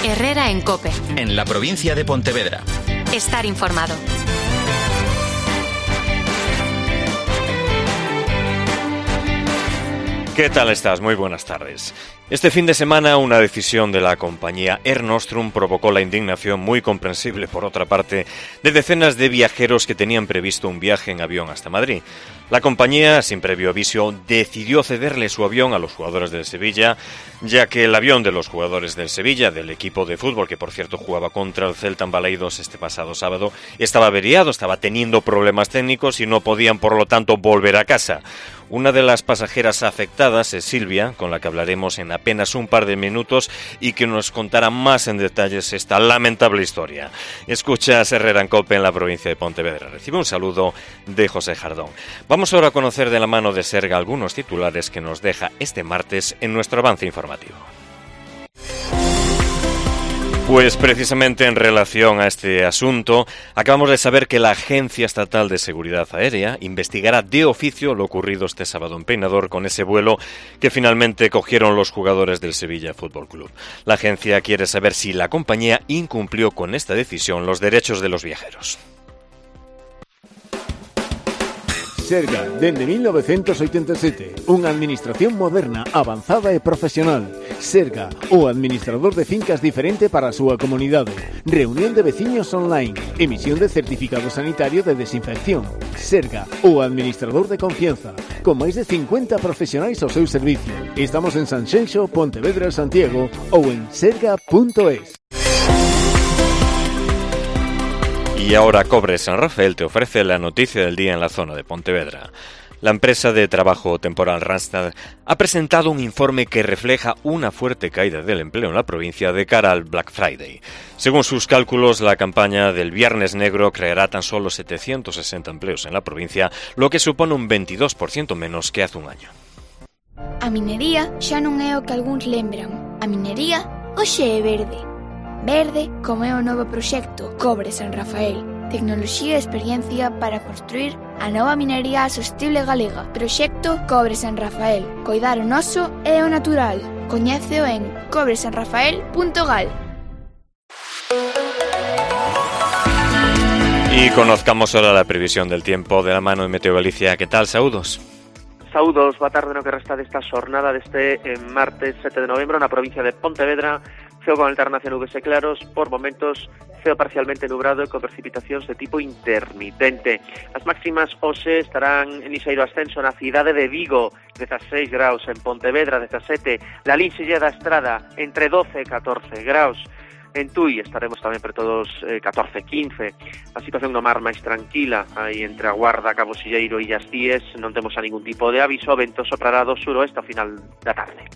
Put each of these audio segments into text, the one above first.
Herrera en COPE. En la provincia de Pontevedra. Estar informado. ¿Qué tal estás? Muy buenas tardes. Este fin de semana una decisión de la compañía Air Nostrum provocó la indignación, muy comprensible por otra parte, de decenas de viajeros que tenían previsto un viaje en avión hasta Madrid. La compañía, sin previo aviso, decidió cederle su avión a los jugadores del Sevilla, ya que el avión de los jugadores del Sevilla, del equipo de fútbol, que por cierto jugaba contra el Celta en Baleidos este pasado sábado, estaba averiado, estaba teniendo problemas técnicos y no podían, por lo tanto, volver a casa. Una de las pasajeras afectadas es Silvia, con la que hablaremos en apenas un par de minutos y que nos contará más en detalles esta lamentable historia. Escuchas Herrera en COPE en la provincia de Pontevedra. Recibe un saludo de José Jardón. Vamos ahora a conocer de la mano de Serga algunos titulares que nos deja este martes en nuestro avance informativo. Pues precisamente en relación a este asunto, acabamos de saber que la Agencia Estatal de Seguridad Aérea investigará de oficio lo ocurrido este sábado en Peinador con ese vuelo que finalmente cogieron los jugadores del Sevilla Fútbol Club. La agencia quiere saber si la compañía incumplió con esta decisión los derechos de los viajeros. Serga, dende 1987, unha administración moderna, avanzada e profesional. Serga, o administrador de fincas diferente para a súa comunidade. Reunión de veciños online. Emisión de certificado sanitario de desinfección. Serga, o administrador de confianza. Con máis de 50 profesionais ao seu servicio. Estamos en Sanxenxo, Pontevedra, Santiago ou en serga.es. Y ahora Cobre San Rafael te ofrece la noticia del día en la zona de Pontevedra. La empresa de trabajo temporal Randstad ha presentado un informe que refleja una fuerte caída del empleo en la provincia de cara al Black Friday. Según sus cálculos, la campaña del Viernes Negro creará tan solo 760 empleos en la provincia, lo que supone un 22% menos que hace un año. A minería xa non é o que algúns lembran. A minería hoxe é verde. Verde como é o novo proxecto Cobre San Rafael. Tecnoloxía e experiencia para construir a nova minería sostible galega. Proxecto Cobre San Rafael. Coidar o noso e o natural. Coñéceo en cobresanrafael.gal. Y conozcamos ahora la previsión del tiempo de la mano de Meteo Galicia. ¿Qué tal? Saúdos. Saúdos, boa tarde no que resta desta xornada deste martes 7 de novembro na provincia de Pontevedra. Ceo con alternancia nubes e claros, por momentos ceo parcialmente nubrado e con precipitacións de tipo intermitente. As máximas hoxe estarán en lixeiro ascenso na cidade de Vigo, 16 graus, en Pontevedra 17, la Linxilla da Estrada entre 12 e 14 graus. En Tui estaremos tamén por todos 14-15. A situación no mar máis tranquila, aí entre a Guarda, Cabo Silleiro e Illas Cíes, non temos a ningún tipo de aviso, o vento soprará do suroeste ao final da tarde.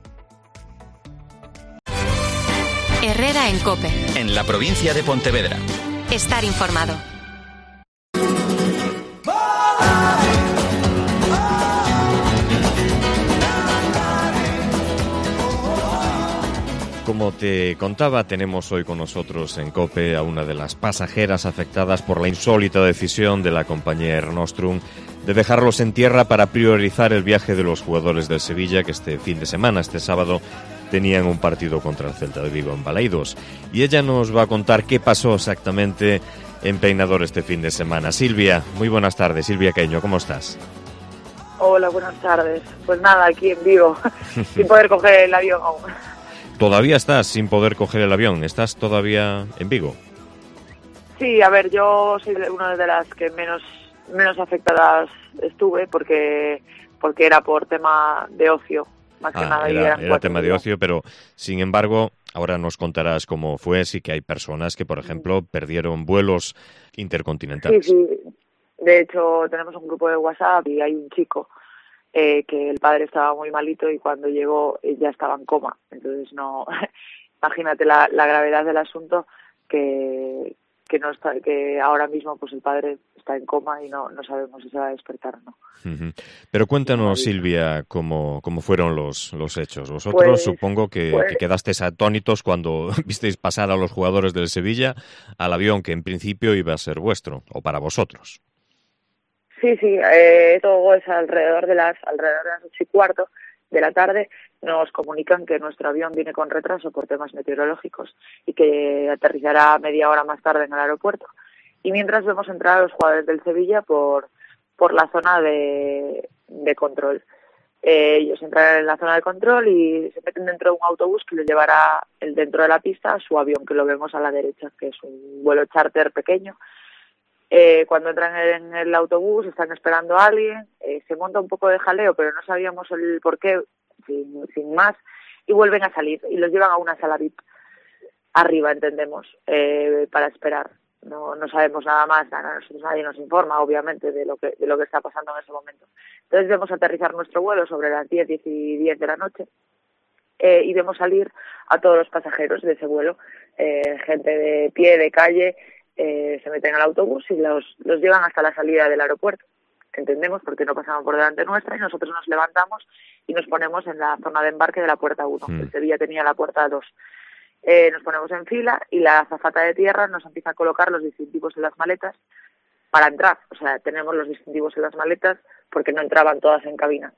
Herrera en COPE. En la provincia de Pontevedra. Estar informado. Como te contaba, tenemos hoy con nosotros en COPE a una de las pasajeras afectadas por la insólita decisión de la compañía Air Nostrum de dejarlos en tierra para priorizar el viaje de los jugadores del Sevilla, que este fin de semana, este sábado, tenían un partido contra el Celta de Vigo en Baleidos. Y ella nos va a contar qué pasó exactamente en Peinador este fin de semana. Silvia, muy buenas tardes. Silvia Queño, ¿cómo estás? Hola, buenas tardes. Pues nada, aquí en Vigo, sin poder coger el avión aún. ¿Todavía estás sin poder coger el avión? ¿Estás todavía en Vigo? Sí, a ver, yo soy una de las que menos afectadas estuve porque era por tema de ocio. Más que nada, era tema de ocio, pero sin embargo, ahora nos contarás cómo fue, sí que hay personas que, por ejemplo, perdieron vuelos intercontinentales. Sí, de hecho tenemos un grupo de WhatsApp y hay un chico que el padre estaba muy malito y cuando llegó ya estaba en coma, entonces no, imagínate la gravedad del asunto que no está, que ahora mismo pues el padre está en coma y no sabemos si se va a despertar o no. Uh-huh. Pero cuéntanos, Silvia, cómo fueron los hechos. Vosotros pues, supongo que quedasteis atónitos cuando visteis pasar a los jugadores del Sevilla al avión que en principio iba a ser vuestro, o para vosotros. Sí, todo es alrededor de las 8:15, de la tarde nos comunican que nuestro avión viene con retraso por temas meteorológicos y que aterrizará media hora más tarde en el aeropuerto. Y mientras vemos entrar a los jugadores del Sevilla por la zona de control. Ellos entran en la zona de control y se meten dentro de un autobús que les llevará dentro de la pista a su avión, que lo vemos a la derecha, que es un vuelo charter pequeño. Cuando entran en el autobús están esperando a alguien, se monta un poco de jaleo, pero no sabíamos el porqué, sin más, y vuelven a salir y los llevan a una sala VIP arriba, entendemos, para esperar. No sabemos nada más, nosotros nadie nos informa, obviamente, de lo que está pasando en ese momento. Entonces vemos aterrizar nuestro vuelo sobre las 10 y 10 de la noche y vemos salir a todos los pasajeros de ese vuelo, gente de pie, de calle, se meten al autobús y los llevan hasta la salida del aeropuerto. Entendemos porque no pasaban por delante nuestra y nosotros nos levantamos y nos ponemos en la zona de embarque de la puerta 1. El Sevilla tenía la puerta 2. Nos ponemos en fila y la azafata de tierra nos empieza a colocar los distintivos en las maletas para entrar. O sea, tenemos los distintivos en las maletas porque no entraban todas en cabina.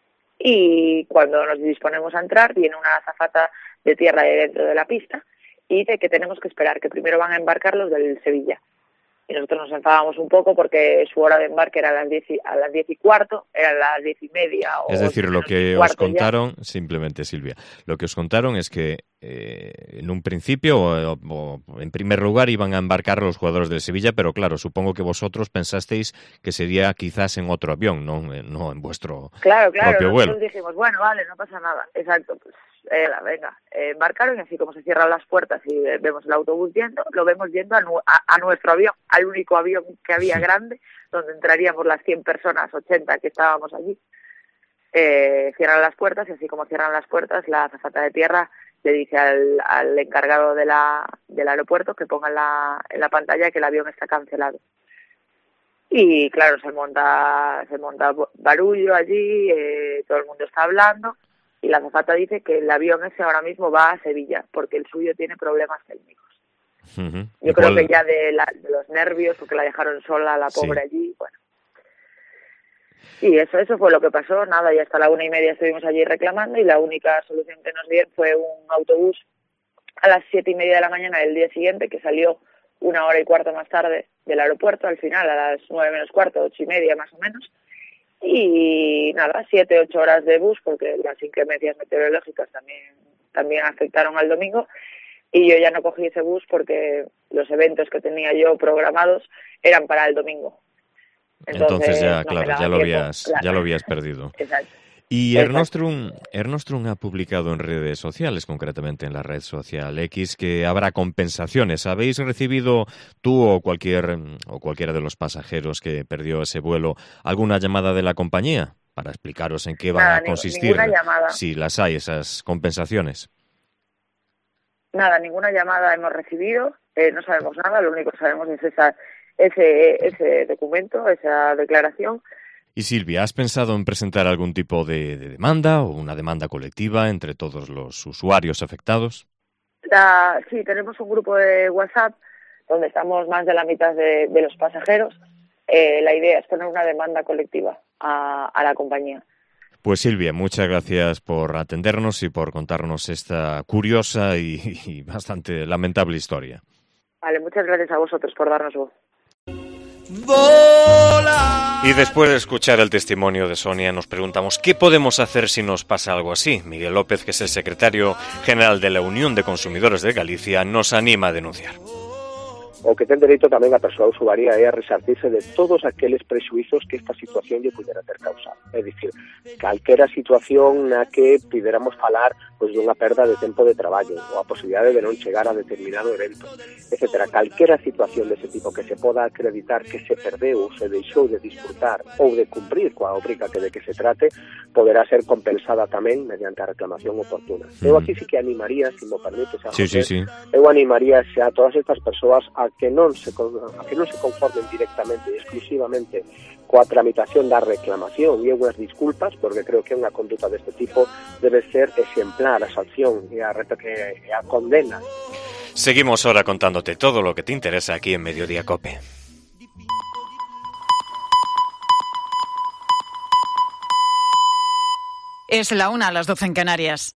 Y cuando nos disponemos a entrar, viene una azafata de tierra de dentro de la pista y dice que tenemos que esperar, que primero van a embarcar los del Sevilla. Y nosotros nos enfadamos un poco porque su hora de embarque era a las 10:15, eran las 10:30. Es decir, lo que os contaron, simplemente, Silvia, lo que os contaron es que en un principio o en primer lugar iban a embarcar los jugadores del Sevilla, pero claro, supongo que vosotros pensasteis que sería quizás en otro avión, no en vuestro propio vuelo. Nosotros dijimos, bueno, vale, no pasa nada. Exacto, pues venga, embarcaron y así como se cierran las puertas y vemos el autobús yendo, lo vemos yendo a nuestro avión, al único avión que había grande, donde entraríamos las 100 personas, 80 que estábamos allí. Cierran las puertas y así como cierran las puertas, la azafata de tierra le dice al encargado del aeropuerto que ponga en la pantalla que el avión está cancelado. Y claro, se monta barullo allí, todo el mundo está hablando y la azafata dice que el avión ese ahora mismo va a Sevilla porque el suyo tiene problemas técnicos. Yo creo que ya de los nervios, porque la dejaron sola a la pobre allí, bueno. Y eso fue lo que pasó, nada, y hasta la 1:30 estuvimos allí reclamando y la única solución que nos dieron fue un autobús a las 7:30 de la mañana del día siguiente que salió 1 hora y cuarto más tarde del aeropuerto, al final a las 9 menos cuarto, 8:30 más o menos, y nada, 7-8 horas de bus porque las inclemencias meteorológicas también afectaron al domingo y yo ya no cogí ese bus porque los eventos que tenía yo programados eran para el domingo. Entonces ya, claro, ya lo habías perdido. Exacto. Y Air Nostrum ha publicado en redes sociales, concretamente en la red social X, que habrá compensaciones. ¿Habéis recibido tú o cualquiera de los pasajeros que perdió ese vuelo alguna llamada de la compañía para explicaros en qué van a consistir, si las hay, esas compensaciones? Nada, ninguna llamada hemos recibido, no sabemos nada, lo único que sabemos es ese documento, esa declaración. Y Silvia, ¿has pensado en presentar algún tipo de demanda o una demanda colectiva entre todos los usuarios afectados? Sí, tenemos un grupo de WhatsApp donde estamos más de la mitad de los pasajeros. La idea es poner una demanda colectiva a la compañía. Pues Silvia, muchas gracias por atendernos y por contarnos esta curiosa y bastante lamentable historia. Vale, muchas gracias a vosotros por darnos voz. Y después de escuchar el testimonio de Sonia nos preguntamos ¿qué podemos hacer si nos pasa algo así? Miguel López, que es el secretario general de la Unión de Consumidores de Galicia, nos anima a denunciar. O que ten dereito tamén a persoa usuaria é a resartirse de todos aqueles prexuizos que esta situación lle pudera ter causado. É dicir, calquera situación na que puderamos falar pois dunha perda de tempo de traballo ou a posibilidade de non chegar a determinado evento, etc. Calquera situación dese tipo que se poda acreditar que se perdeu ou se deixou de disfrutar ou de cumprir coa obriga que de que se trate, poderá ser compensada tamén mediante a reclamación oportuna. Eu aquí sí que animaría, se me permite, sí. Eu animaría a todas estas persoas a que non se conformen directamente e exclusivamente coa tramitación da reclamación e unhas disculpas, porque creo que unha conduta deste tipo debe ser exemplar a sanción e a condena. Seguimos ahora contándote todo lo que te interesa aquí en Mediodía Cope. Es la 1:00, las 12 en Canarias.